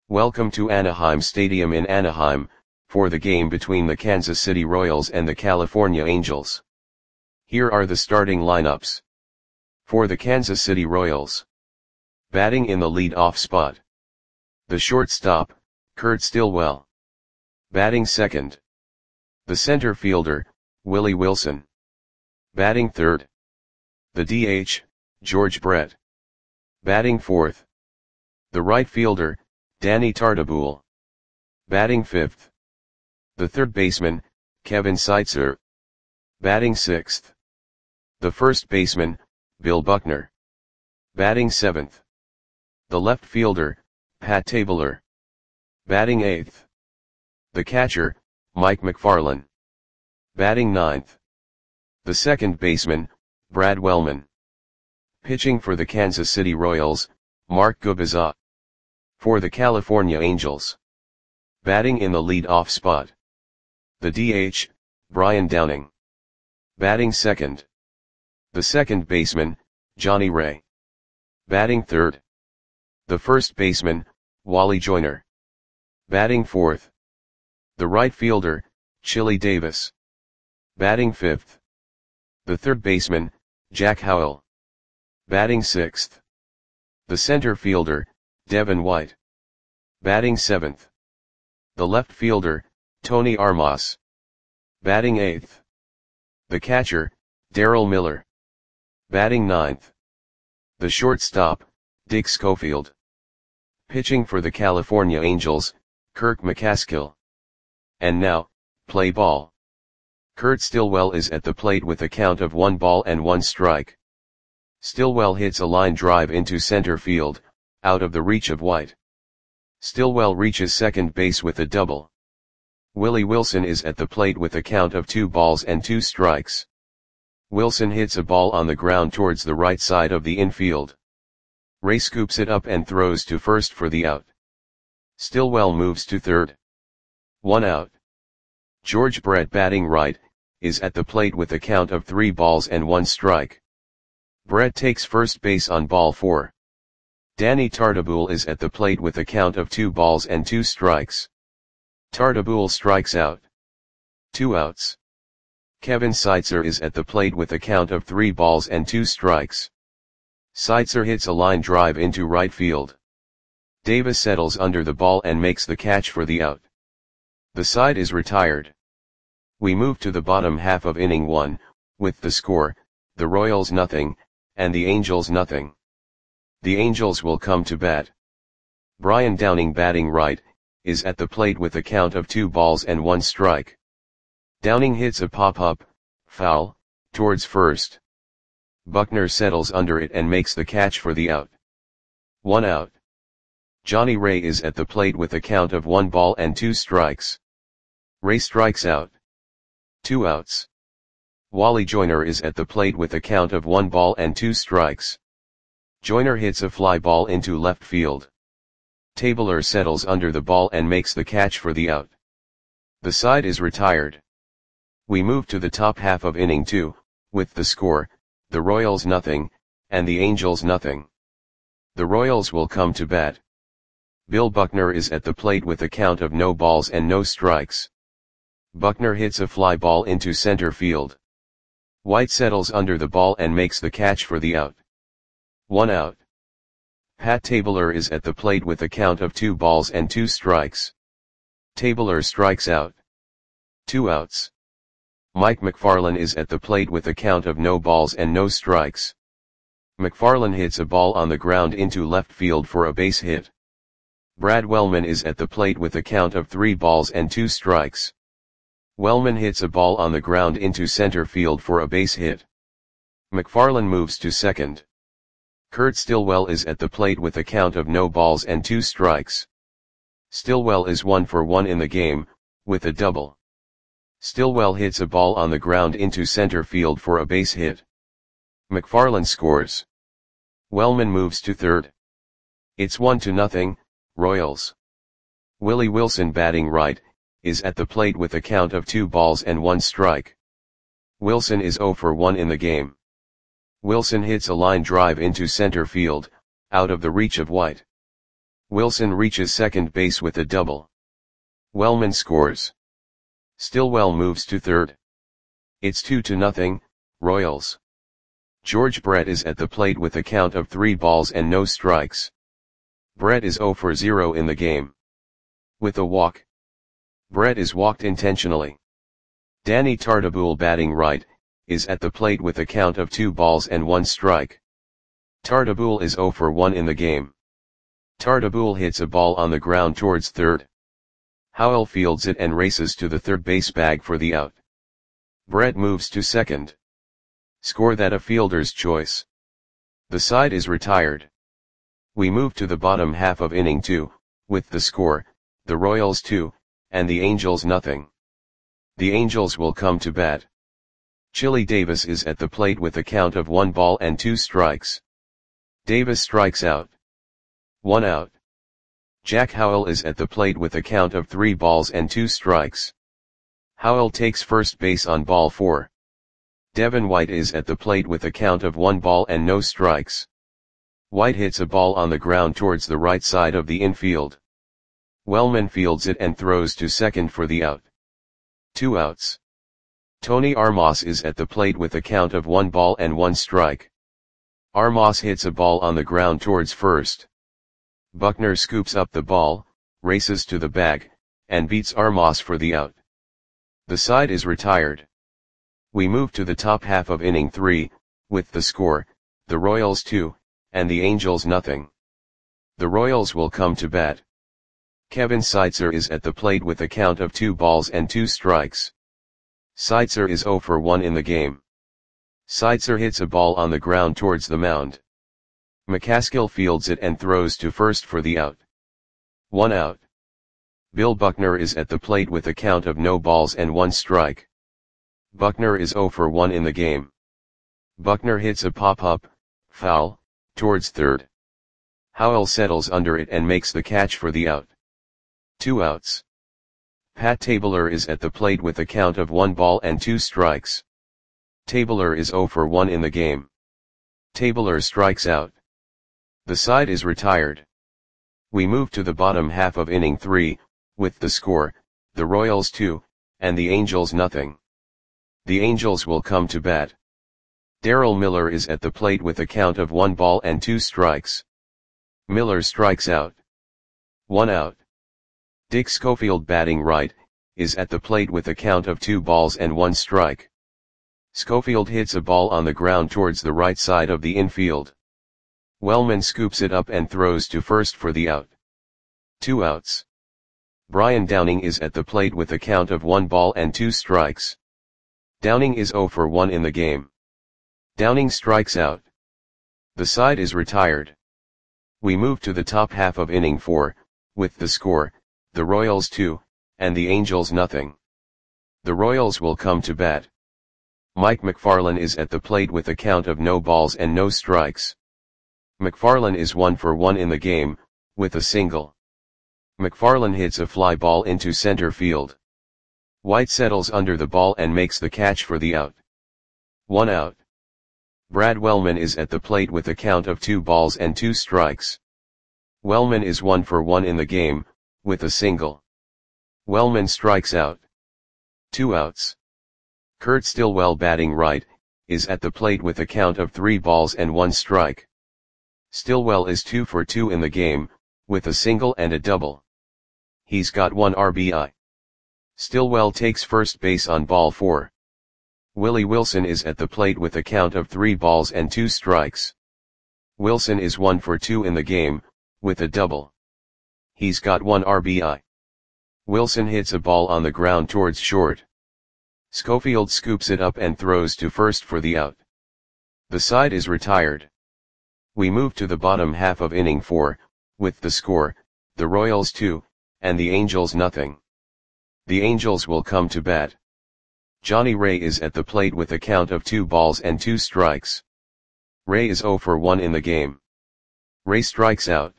Welcome to Anaheim Stadium in Anaheim, for the game between the Kansas City Royals and the California Angels. Here are the starting lineups. For the Kansas City Royals. Batting in the lead-off spot. The shortstop, Kurt Stillwell. Batting second. The center fielder, Willie Wilson. Batting third. The DH, George Brett. Batting fourth. The right fielder, Danny Tartabull. Batting fifth. The third baseman, Kevin Seitzer. Batting sixth. The first baseman, Bill Buckner. Batting seventh. The left fielder, Pat Tabler. Batting eighth. The catcher, Mike McFarland. Batting ninth. The second baseman, Brad Wellman. Pitching for the Kansas City Royals, Mark Gubicza. For the California Angels. Batting in the lead-off spot. The DH, Brian Downing. Batting second. The second baseman, Johnny Ray. Batting third. The first baseman, Wally Joyner. Batting fourth. The right fielder, Chili Davis. Batting fifth. The third baseman, Jack Howell. Batting sixth. The center fielder, Devin White. Batting seventh. The left fielder, Tony Armas. Batting eighth. The catcher, Darryl Miller. Batting ninth. The shortstop, Dick Schofield. Pitching for the California Angels, Kirk McCaskill. And now, play ball. Kurt Stillwell is at the plate with a count of 1-1 strike. Stillwell hits a line drive into center field, out of the reach of White. Stillwell reaches second base with a double. Willie Wilson is at the plate with a count of 2-2 strikes. Wilson hits a ball on the ground towards the right side of the infield. Ray scoops it up and throws to first for the out. Stillwell moves to third. 1 out. George Brett, batting right, is at the plate with a count of 3-1 strike. Brett takes first base on ball 4. Danny Tartabull is at the plate with a count of 2-2 strikes. Tartabull strikes out. 2 outs. Kevin Seitzer is at the plate with a count of 3-2 strikes. Seitzer hits a line drive into right field. Davis settles under the ball and makes the catch for the out. The side is retired. We move to the bottom half of inning 1, with the score, the Royals 0, and the Angels 0. The Angels will come to bat. Brian Downing, batting right, is at the plate with a count of 2-1 strike. Downing hits a pop-up, foul, towards first. Buckner settles under it and makes the catch for the out. 1 out. Johnny Ray is at the plate with a count of 1-2 strikes. Ray strikes out. 2 outs. Wally Joyner is at the plate with a count of 1-2 strikes. Joyner hits a fly ball into left field. Tabler settles under the ball and makes the catch for the out. The side is retired. We move to the top half of inning 2, with the score, the Royals 0, and the Angels 0. The Royals will come to bat. Bill Buckner is at the plate with a count of 0 strikes. Buckner hits a fly ball into center field. White settles under the ball and makes the catch for the out. 1 out. Pat Tabler is at the plate with a count of 2-2 strikes. Tabler strikes out. 2 outs. Mike McFarland is at the plate with a count of 0 strikes. McFarland hits a ball on the ground into left field for a base hit. Brad Wellman is at the plate with a count of 3-2 strikes. Wellman hits a ball on the ground into center field for a base hit. McFarland moves to second. Kurt Stillwell is at the plate with a count of 0-2 strikes. Stillwell is 1 for 1 in the game, with a double. Stillwell hits a ball on the ground into center field for a base hit. McFarland scores. Wellman moves to third. It's 1-0, Royals. Willie Wilson, batting right, is at the plate with a count of 2-1 strike. Wilson is 0 for 1 in the game. Wilson hits a line drive into center field, out of the reach of White. Wilson reaches second base with a double. Wellman scores. Stillwell moves to third. It's 2-0, Royals. George Brett is at the plate with a count of 3 balls and no strikes. Brett is 0 for 0 in the game. With a walk. Brett is walked intentionally. Danny Tartabull, batting right, is at the plate with a count of 2 balls and 1 strike. Tartabull is 0 for 1 in the game. Tartabull hits a ball on the ground towards third. Howell fields it and races to the third base bag for the out. Brett moves to second. Score that a fielder's choice. The side is retired. We move to the bottom half of inning 2, with the score, the Royals 2, and the Angels nothing. The Angels will come to bat. Chili Davis is at the plate with a count of 1 ball and 2 strikes. Davis strikes out. 1 out. Jack Howell is at the plate with a count of 3 balls and 2 strikes. Howell takes first base on ball 4. Devin White is at the plate with a count of 1 ball and no strikes. White hits a ball on the ground towards the right side of the infield. Wellman fields it and throws to second for the out. 2 outs. Tony Armas is at the plate with a count of 1 ball and 1 strike. Armas hits a ball on the ground towards first. Buckner scoops up the ball, races to the bag, and beats Armas for the out. The side is retired. We move to the top half of inning 3, with the score, the Royals 2, and the Angels nothing. The Royals will come to bat. Kevin Seitzer is at the plate with a count of 2 balls and 2 strikes. Seitzer is 0 for 1 in the game. Seitzer hits a ball on the ground towards the mound. McCaskill fields it and throws to first for the out. 1 out. Bill Buckner is at the plate with a count of no balls and 1 strike. Buckner is 0 for 1 in the game. Buckner hits a pop-up, foul, towards third. Howell settles under it and makes the catch for the out. 2 outs. Pat Tabler is at the plate with a count of 1 ball and 2 strikes. Tabler is 0 for 1 in the game. Tabler strikes out. The side is retired. We move to the bottom half of inning 3, with the score, the Royals 2, and the Angels nothing. The Angels will come to bat. Darrell Miller is at the plate with a count of 1 ball and 2 strikes. Miller strikes out. 1 out. Dick Schofield, batting right, is at the plate with a count of 2 balls and 1 strike. Schofield hits a ball on the ground towards the right side of the infield. Wellman scoops it up and throws to first for the out. 2 outs. Brian Downing is at the plate with a count of 1 ball and 2 strikes. Downing is 0 for 1 in the game. Downing strikes out. The side is retired. We move to the top half of inning 4, with the score, the Royals 2, and the Angels nothing. The Royals will come to bat. Mike McFarland is at the plate with a count of no balls and no strikes. McFarland is 1 for 1 in the game, with a single. McFarland hits a fly ball into center field. White settles under the ball and makes the catch for the out. 1 out. Brad Wellman is at the plate with a count of 2 balls and 2 strikes. Wellman is 1 for 1 in the game, with a single. Wellman strikes out. 2 outs. Kurt Stillwell, batting right, is at the plate with a count of 3 balls and 1 strike. Stillwell is 2 for 2 in the game, with a single and a double. He's got 1 RBI. Stillwell takes first base on ball 4. Willie Wilson is at the plate with a count of 3 balls and 2 strikes. Wilson is 1 for 2 in the game, with a double. He's got 1 RBI. Wilson hits a ball on the ground towards short. Schofield scoops it up and throws to first for the out. The side is retired. We move to the bottom half of inning 4, with the score, the Royals 2, and the Angels nothing. The Angels will come to bat. Johnny Ray is at the plate with a count of 2 balls and 2 strikes. Ray is 0 for 1 in the game. Ray strikes out.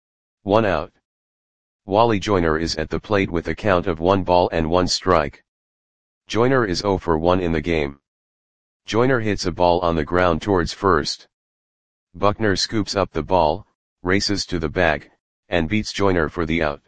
1 out. Wally Joyner is at the plate with a count of 1 ball and 1 strike. Joyner is 0 for 1 in the game. Joyner hits a ball on the ground towards first. Buckner scoops up the ball, races to the bag, and beats Joyner for the out.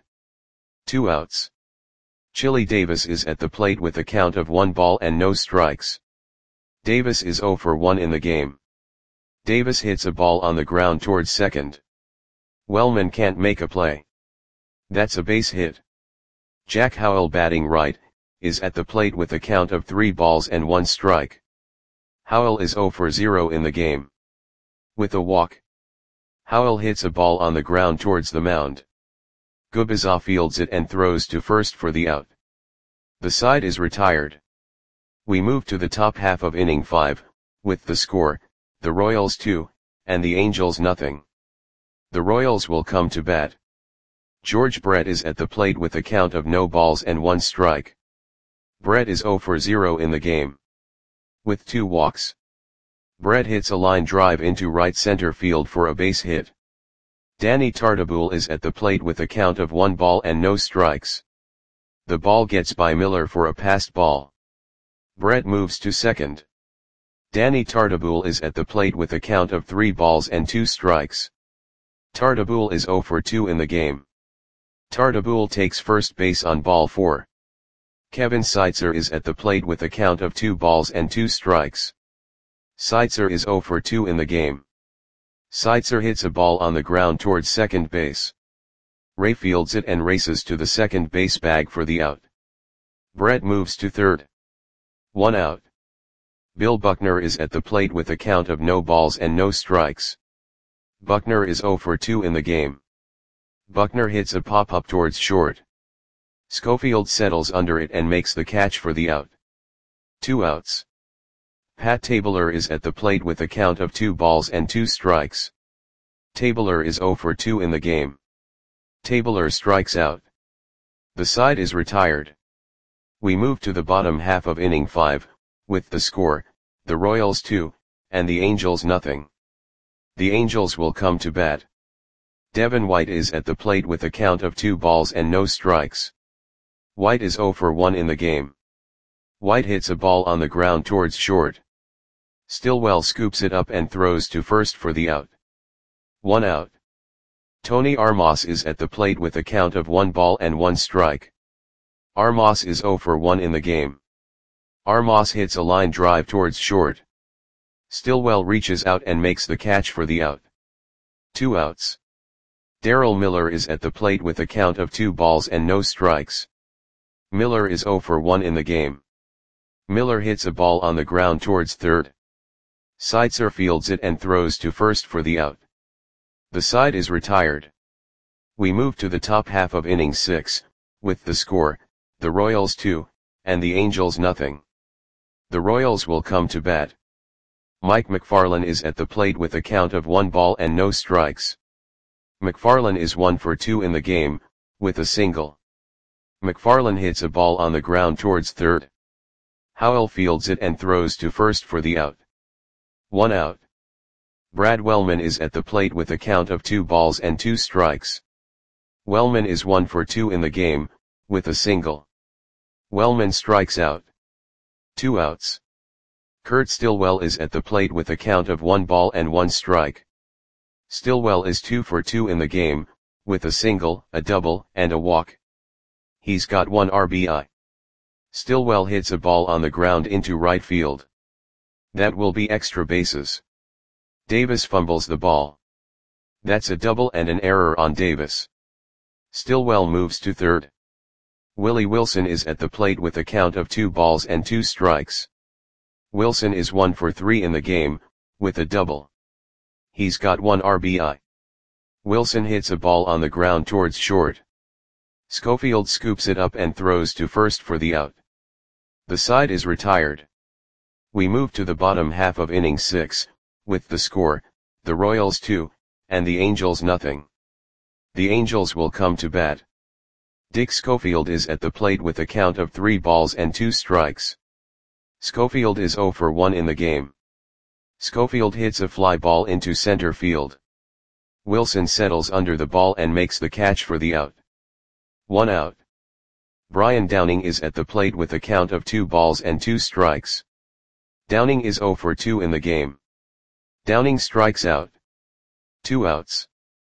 2 outs. Chili Davis is at the plate with a count of 1 ball and no strikes. Davis is 0 for 1 in the game. Davis hits a ball on the ground towards second. Wellman can't make a play. That's a base hit. Jack Howell, batting right, is at the plate with a count of 3 balls and 1 strike. Howell is 0 for 0 in the game. With a walk. Howell hits a ball on the ground towards the mound. Gubicza fields it and throws to first for the out. The side is retired. We move to the top half of inning 5, with the score, the Royals 2, and the Angels nothing. The Royals will come to bat. George Brett is at the plate with a count of no balls and 1 strike. Brett is 0 for 0 in the game. With 2 walks. Brett hits a line drive into right center field for a base hit. Danny Tartabull is at the plate with a count of 1 ball and no strikes. The ball gets by Miller for a passed ball. Brett moves to second. Danny Tartabull is at the plate with a count of 3 balls and 2 strikes. Tartabull is 0 for 2 in the game. Tartabull takes first base on ball 4. Kevin Seitzer is at the plate with a count of 2 balls and 2 strikes. Seitzer is 0 for 2 in the game. Seitzer hits a ball on the ground towards second base. Ray fields it and races to the second base bag for the out. Brett moves to third. 1 out. Bill Buckner is at the plate with a count of no balls and no strikes. Buckner is 0 for 2 in the game. Buckner hits a pop-up towards short. Schofield settles under it and makes the catch for the out. 2 outs. Pat Tabler is at the plate with a count of 2 balls and 2 strikes. Tabler is 0 for 2 in the game. Tabler strikes out. The side is retired. We move to the bottom half of inning 5, with the score, the Royals 2, and the Angels nothing. The Angels will come to bat. Devin White is at the plate with a count of 2 balls and no strikes. White is 0 for 1 in the game. White hits a ball on the ground towards short. Stillwell scoops it up and throws to first for the out. 1 out. Tony Armas is at the plate with a count of 1 ball and 1 strike. Armas is 0 for 1 in the game. Armas hits a line drive towards short. Stillwell reaches out and makes the catch for the out. 2 outs. Darrell Miller is at the plate with a count of 2 balls and no strikes. Miller is 0 for 1 in the game. Miller hits a ball on the ground towards third. Seitzer fields it and throws to first for the out. The side is retired. We move to the top half of inning 6, with the score, the Royals 2, and the Angels nothing. The Royals will come to bat. Mike McFarland is at the plate with a count of 1 ball and no strikes. McFarland is 1 for 2 in the game, with a single. McFarland hits a ball on the ground towards third. Howell fields it and throws to first for the out. 1 out. Brad Wellman is at the plate with a count of 2 balls and 2 strikes. Wellman is 1 for 2 in the game, with a single. Wellman strikes out. 2 outs. Kurt Stillwell is at the plate with a count of 1 ball and 1 strike. Stillwell is 2 for 2 in the game, with a single, a double, and a walk. He's got 1 RBI. Stillwell hits a ball on the ground into right field. That will be extra bases. Davis fumbles the ball. That's a double and an error on Davis. Stillwell moves to third. Willie Wilson is at the plate with a count of 2 balls and 2 strikes. Wilson is 1 for 3 in the game, with a double. He's got 1 RBI. Wilson hits a ball on the ground towards short. Schofield scoops it up and throws to first for the out. The side is retired. We move to the bottom half of inning 6, with the score, the Royals 2, and the Angels nothing. The Angels will come to bat. Dick Schofield is at the plate with a count of 3 balls and 2 strikes. Schofield is 0 for 1 in the game. Schofield hits a fly ball into center field. Wilson settles under the ball and makes the catch for the out. 1 out. Brian Downing is at the plate with a count of 2 balls and 2 strikes. Downing is 0 for 2 in the game. Downing strikes out. 2 outs.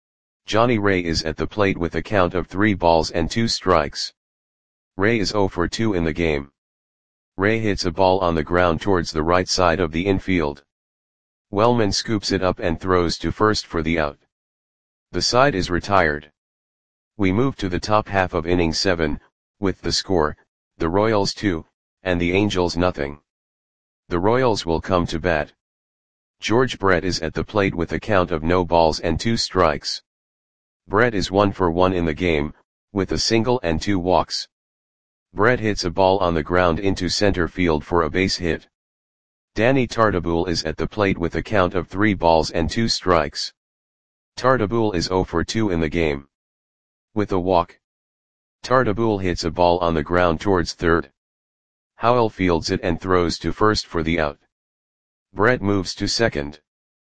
Johnny Ray is at the plate with a count of 3 balls and 2 strikes. Ray is 0 for 2 in the game. Ray hits a ball on the ground towards the right side of the infield. Wellman scoops it up and throws to first for the out. The side is retired. We move to the top half of inning 7, with the score, the Royals 2, and the Angels nothing. The Royals will come to bat. George Brett is at the plate with a count of no balls and 2 strikes. Brett is 1 for 1 in the game, with a single and 2 walks. Brett hits a ball on the ground into center field for a base hit. Danny Tartabull is at the plate with a count of 3 balls and 2 strikes. Tartabull is 0 for 2 in the game. With a walk. Tartabull hits a ball on the ground towards third. Howell fields it and throws to first for the out. Brett moves to second.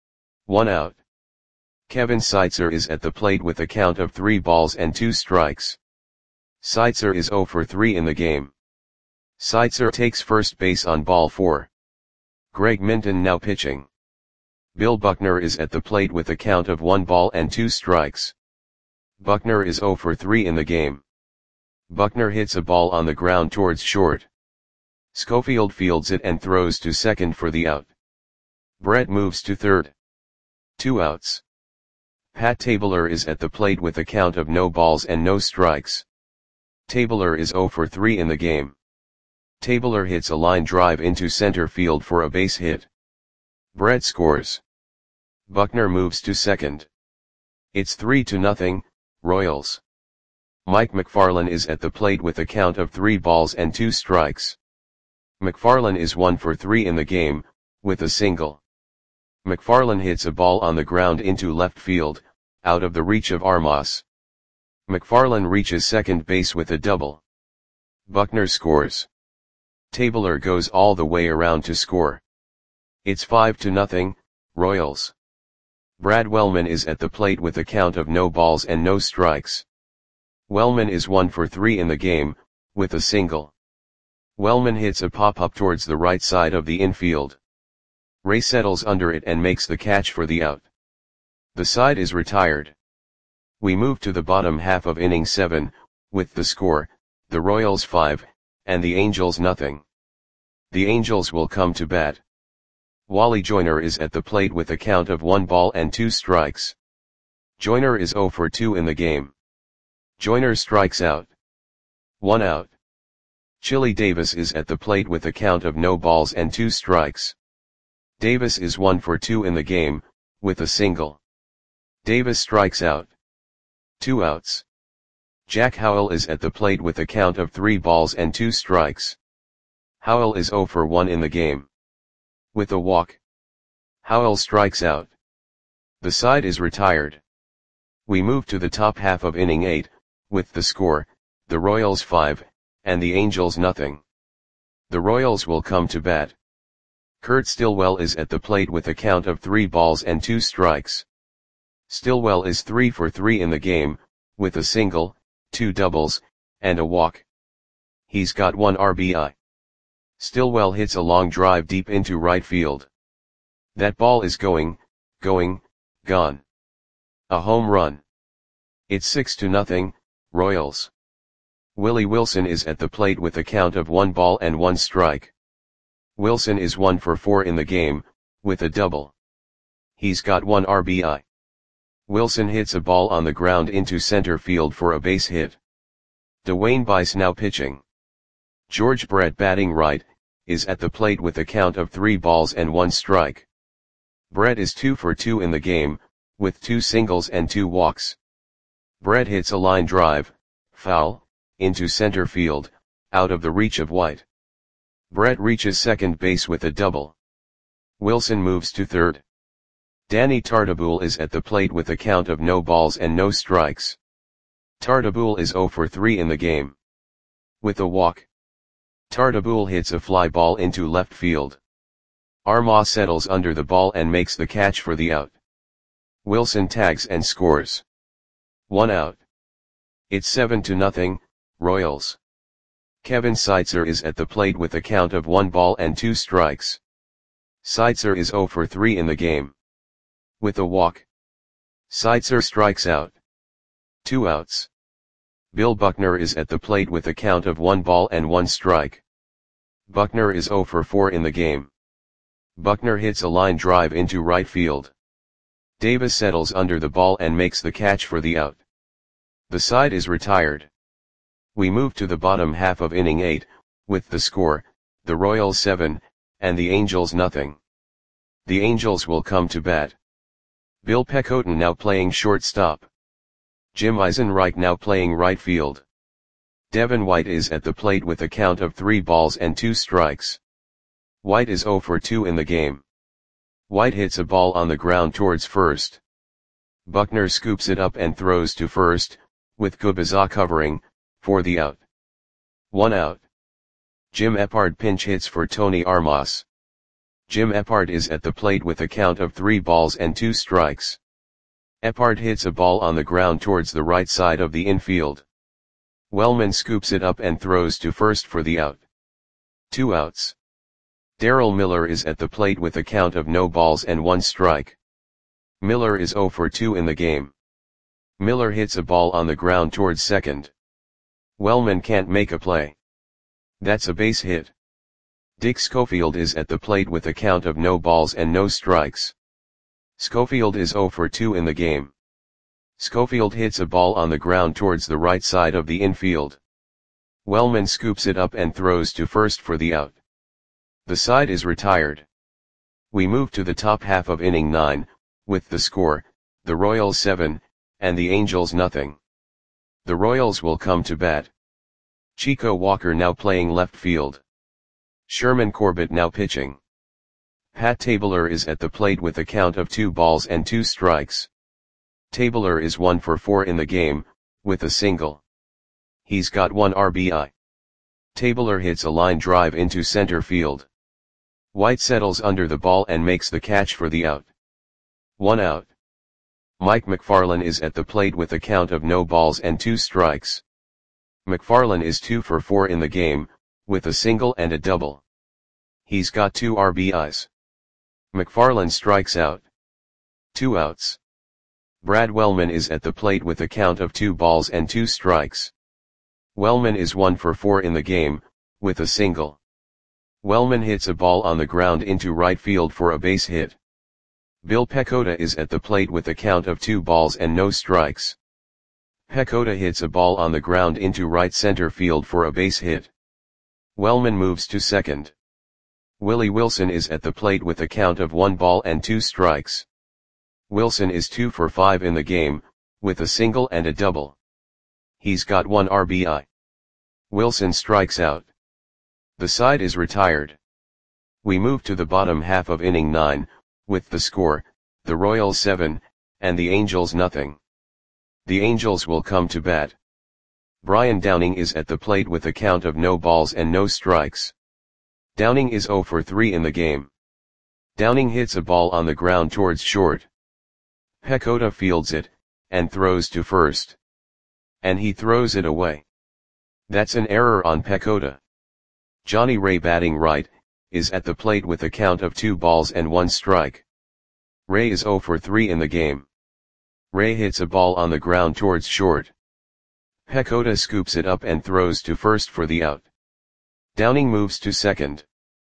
1 out. Kevin Seitzer is at the plate with a count of 3 balls and 2 strikes. Seitzer is 0 for 3 in the game. Seitzer takes first base on ball 4. Greg Minton now pitching. Bill Buckner is at the plate with a count of 1 ball and 2 strikes. Buckner is 0 for 3 in the game. Buckner hits a ball on the ground towards short. Schofield fields it and throws to second for the out. Brett moves to third. 2 outs. Pat Tabler is at the plate with a count of no balls and no strikes. Tabler is 0 for 3 in the game. Tabler hits a line drive into center field for a base hit. Brett scores. Buckner moves to second. It's 3-0, Royals. Mike McFarland is at the plate with a count of 3 balls and 2 strikes. McFarland is 1 for 3 in the game, with a single. McFarland hits a ball on the ground into left field, out of the reach of Armas. McFarland reaches second base with a double. Buckner scores. Tabler goes all the way around to score. It's 5-0, Royals. Brad Wellman is at the plate with a count of no balls and no strikes. Wellman is 1 for 3 in the game, with a single. Wellman hits a pop-up towards the right side of the infield. Ray settles under it and makes the catch for the out. The side is retired. We move to the bottom half of inning 7, with the score, the Royals 5, and the Angels nothing. The Angels will come to bat. Wally Joyner is at the plate with a count of 1 ball and 2 strikes. Joyner is 0 for 2 in the game. Joyner strikes out. 1 out. Chili Davis is at the plate with a count of no balls and 2 strikes. Davis is 1 for 2 in the game, with a single. Davis strikes out. 2 outs. Jack Howell is at the plate with a count of 3 balls and 2 strikes. Howell is 0 for 1 in the game. With a walk. Howell strikes out. The side is retired. We move to the top half of inning 8, with the score, the Royals 5, and the Angels nothing. The Royals will come to bat. Kurt Stillwell is at the plate with a count of 3 balls and 2 strikes. Stillwell is 3 for 3 in the game, with a single, 2 doubles, and a walk. He's got 1 RBI. Stillwell hits a long drive deep into right field. That ball is gone. A home run. It's 6-0, Royals. Willie Wilson is at the plate with a count of 1 ball and 1 strike. Wilson is 1 for 4 in the game, with a double. He's got 1 RBI. Wilson hits a ball on the ground into center field for a base hit. Dwayne Bice now pitching. George Brett batting right, is at the plate with a count of 3 balls and 1 strike. Brett is 2 for 2 in the game, with 2 singles and 2 walks. Brett hits a line drive, foul, into center field, out of the reach of White. Brett reaches second base with a double. Wilson moves to third. Danny Tartabull is at the plate with a count of no balls and no strikes. Tartabull is 0 for 3 in the game. With a walk. Tartabull hits a fly ball into left field. Armas settles under the ball and makes the catch for the out. Wilson tags and scores. 1 out. It's 7-0, Royals. Kevin Seitzer is at the plate with a count of 1 ball and 2 strikes. Seitzer is 0 for 3 in the game. With a walk. Seitzer strikes out. 2 outs. Bill Buckner is at the plate with a count of 1 ball and 1 strike. Buckner is 0 for 4 in the game. Buckner hits a line drive into right field. Davis settles under the ball and makes the catch for the out. The side is retired. We move to the bottom half of inning 8, with the score, the Royals 7, and the Angels nothing. The Angels will come to bat. Bill Pecota now playing shortstop. Jim Eisenreich now playing right field. Devin White is at the plate with a count of 3 balls and 2 strikes. White is 0 for 2 in the game. White hits a ball on the ground towards first. Buckner scoops it up and throws to first, with Kubica covering, for the out. 1 out. Jim Eppard pinch hits for Tony Armas. Jim Eppard is at the plate with a count of 3 balls and 2 strikes. Eppard hits a ball on the ground towards the right side of the infield. Wellman scoops it up and throws to first for the out. 2 outs. Darrell Miller is at the plate with a count of no balls and 1 strike. Miller is 0 for 2 in the game. Miller hits a ball on the ground towards second. Wellman can't make a play. That's a base hit. Dick Schofield is at the plate with a count of no balls and no strikes. Schofield is 0 for 2 in the game. Schofield hits a ball on the ground towards the right side of the infield. Wellman scoops it up and throws to first for the out. The side is retired. We move to the top half of inning 9, with the score, the Royals 7, and the Angels nothing. The Royals will come to bat. Chico Walker now playing left field. Sherman Corbett now pitching. Pat Tabler is at the plate with a count of 2 balls and 2 strikes. Tabler is 1 for 4 in the game, with a single. He's got 1 RBI. Tabler hits a line drive into center field. White settles under the ball and makes the catch for the out. 1 out. Mike McFarland is at the plate with a count of no balls and 2 strikes. McFarland is 2 for 4 in the game, with a single and a double. He's got 2 RBIs. McFarland strikes out. 2 outs. Brad Wellman is at the plate with a count of 2 balls and 2 strikes. Wellman is 1 for 4 in the game, with a single. Wellman hits a ball on the ground into right field for a base hit. Bill Pecota is at the plate with a count of 2 balls and no strikes. Pecota hits a ball on the ground into right center field for a base hit. Wellman moves to second. Willie Wilson is at the plate with a count of 1 ball and 2 strikes. Wilson is 2 for 5 in the game, with a single and a double. He's got 1 RBI. Wilson strikes out. The side is retired. We move to the bottom half of inning 9, with the score, the Royals 7, and the Angels nothing. The Angels will come to bat. Brian Downing is at the plate with a count of no balls and no strikes. Downing is 0 for 3 in the game. Downing hits a ball on the ground towards short. Pecota fields it, and throws to first. And he throws it away. That's an error on Pecota. Johnny Ray batting right, is at the plate with a count of 2 balls and 1 strike. Ray is 0 for 3 in the game. Ray hits a ball on the ground towards short. Pecota scoops it up and throws to first for the out. Downing moves to second.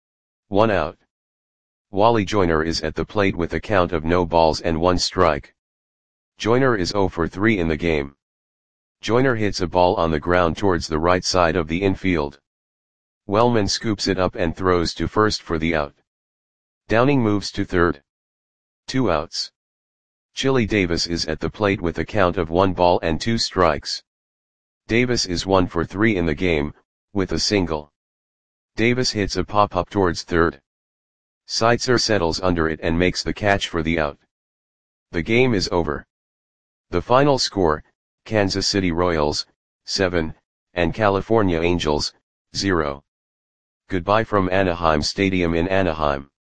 1 out. Wally Joyner is at the plate with a count of no balls and 1 strike. Joyner is 0 for 3 in the game. Joyner hits a ball on the ground towards the right side of the infield. Wellman scoops it up and throws to first for the out. Downing moves to third. 2 outs. Chili Davis is at the plate with a count of 1 ball and 2 strikes. Davis is 1 for 3 in the game, with a single. Davis hits a pop-up towards third. Seitzer settles under it and makes the catch for the out. The game is over. The final score, Kansas City Royals, 7, and California Angels, 0. Goodbye from Anaheim Stadium in Anaheim.